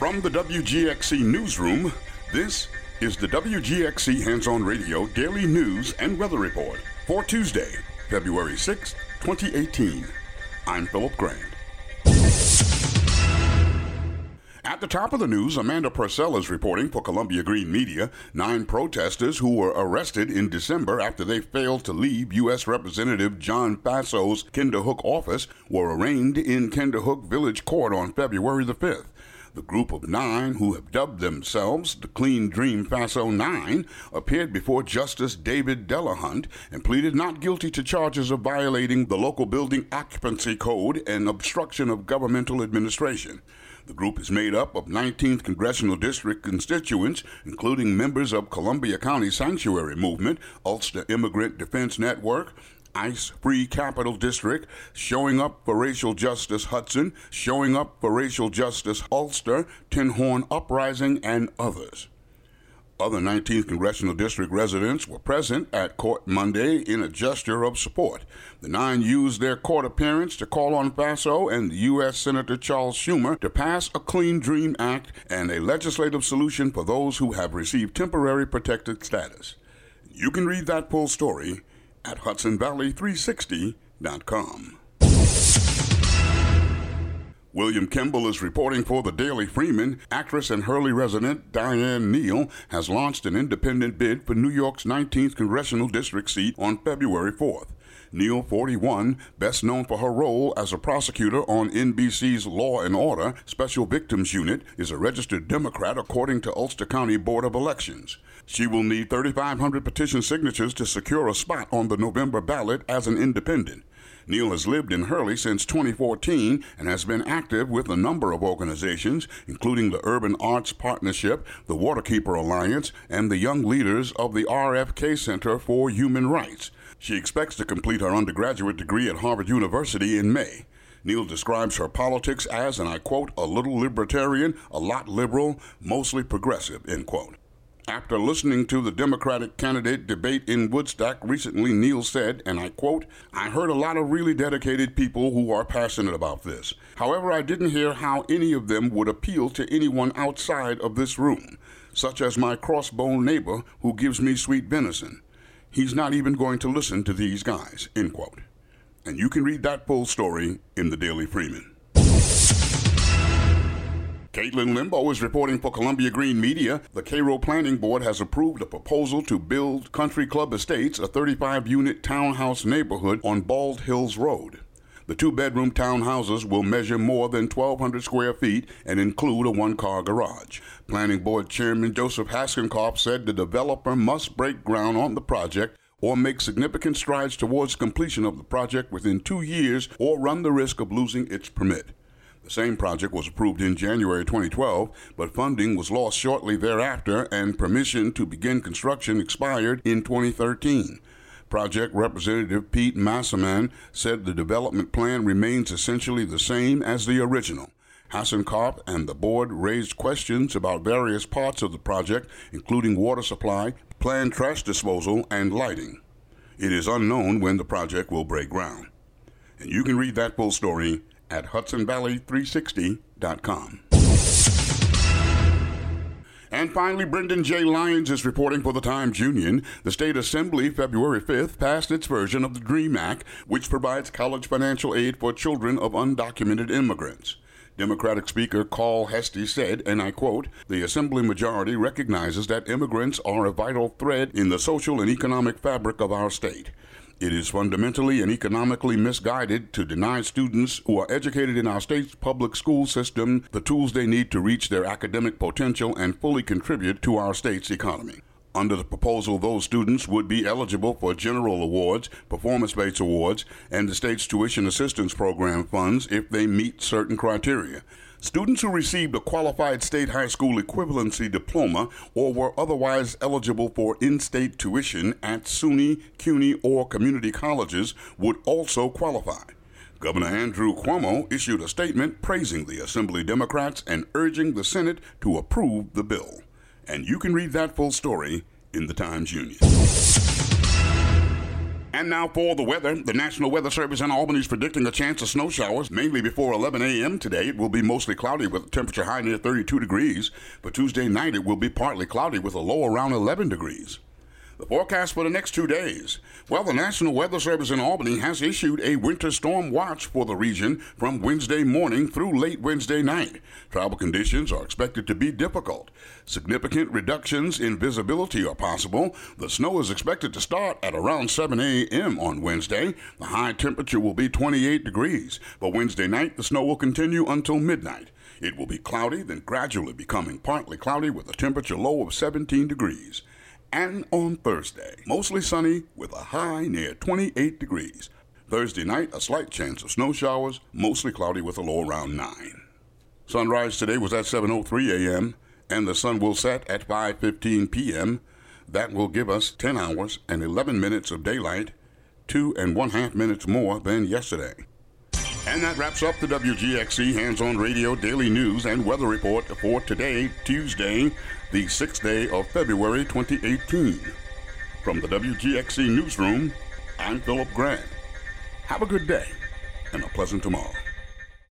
From the WGXC Newsroom, this is the WGXC Hands-On Radio Daily News and Weather Report for Tuesday, February 6, 2018. I'm Philip Grant. At the top of the news, Amanda Purcell is reporting for Columbia Green Media. 9 protesters who were arrested in December after they failed to leave U.S. Representative John Fasso's Kinderhook office were arraigned in Kinderhook Village Court on February the 5th. The group of 9, who have dubbed themselves the Clean Dream Fasso 9, appeared before Justice David Delahunt and pleaded not guilty to charges of violating the local building occupancy code and obstruction of governmental administration. The group is made up of 19th Congressional District constituents, including members of Columbia County Sanctuary Movement, Ulster Immigrant Defense Network, ICE Free Capital District, Showing Up for Racial Justice Hudson, Showing Up for Racial Justice Ulster, Tin Horn Uprising, and others. Other 19th Congressional District residents were present at court Monday in a gesture of support. The 9 used their court appearance to call on Fasso and U.S. Senator Charles Schumer to pass a Clean Dream Act and a legislative solution for those who have received temporary protected status. You can read that full story at HudsonValley360.com. William Kimball is reporting for the Daily Freeman. Actress and Hurley resident Diane Neal has launched an independent bid for New York's 19th Congressional District seat on February 4th. Neal, 41, best known for her role as a prosecutor on NBC's Law and Order Special Victims Unit, is a registered Democrat according to Ulster County Board of Elections. She will need 3,500 petition signatures to secure a spot on the November ballot as an independent. Neal has lived in Hurley since 2014 and has been active with a number of organizations, including the Urban Arts Partnership, the Waterkeeper Alliance, and the Young Leaders of the RFK Center for Human Rights. She expects to complete her undergraduate degree at Harvard University in May. Neal describes her politics as, and I quote, a little libertarian, a lot liberal, mostly progressive, end quote. After listening to the Democratic candidate debate in Woodstock recently, Neal said, and I quote, I heard a lot of really dedicated people who are passionate about this. However, I didn't hear how any of them would appeal to anyone outside of this room, such as my crossbone neighbor who gives me sweet venison. He's not even going to listen to these guys, end quote. And you can read that full story in the Daily Freeman. Caitlin Limbo is reporting for Columbia Green Media. The Cairo Planning Board has approved a proposal to build Country Club Estates, a 35-unit townhouse neighborhood on Bald Hills Road. The 2-bedroom townhouses will measure more than 1,200 square feet and include a 1-car garage. Planning Board Chairman Joseph Haskenkopf said the developer must break ground on the project or make significant strides towards completion of the project within 2 years or run the risk of losing its permit. The same project was approved in January 2012, but funding was lost shortly thereafter and permission to begin construction expired in 2013. Project Representative Pete Massaman said the development plan remains essentially the same as the original. Hassenkopf and the board raised questions about various parts of the project, including water supply, planned trash disposal, and lighting. It is unknown when the project will break ground. And you can read that full story at HudsonValley360.com. And finally, Brendan J. Lyons is reporting for the Times-Union. The State Assembly, February 5th, passed its version of the DREAM Act, which provides college financial aid for children of undocumented immigrants. Democratic Speaker Carl Heastie said, and I quote, the Assembly majority recognizes that immigrants are a vital thread in the social and economic fabric of our state. It is fundamentally and economically misguided to deny students who are educated in our state's public school system the tools they need to reach their academic potential and fully contribute to our state's economy. Under the proposal, those students would be eligible for general awards, performance-based awards, and the state's tuition assistance program funds if they meet certain criteria. Students who received a qualified state high school equivalency diploma or were otherwise eligible for in-state tuition at SUNY, CUNY, or community colleges would also qualify. Governor Andrew Cuomo issued a statement praising the Assembly Democrats and urging the Senate to approve the bill. And you can read that full story in the Times-Union. And now for the weather. The National Weather Service in Albany is predicting a chance of snow showers, mainly before 11 a.m. today. It will be mostly cloudy with a temperature high near 32 degrees. For Tuesday night, it will be partly cloudy with a low around 11 degrees. The forecast for the next 2 days. Well, the National Weather Service in Albany has issued a winter storm watch for the region from Wednesday morning through late Wednesday night. Travel conditions are expected to be difficult. Significant reductions in visibility are possible. The snow is expected to start at around 7 a.m. on Wednesday. The high temperature will be 28 degrees. For Wednesday night, the snow will continue until midnight. It will be cloudy, then gradually becoming partly cloudy with a temperature low of 17 degrees. And on Thursday, mostly sunny with a high near 28 degrees. Thursday night, a slight chance of snow showers, mostly cloudy with a low around 9. Sunrise today was at 7:03 a.m., and the sun will set at 5:15 p.m. That will give us 10 hours and 11 minutes of daylight, 2.5 minutes more than yesterday. And that wraps up the WGXC Hands-On Radio Daily News and Weather Report for today, Tuesday, the 6th day of February 2018. From the WGXC Newsroom, I'm Philip Grant. Have a good day and a pleasant tomorrow.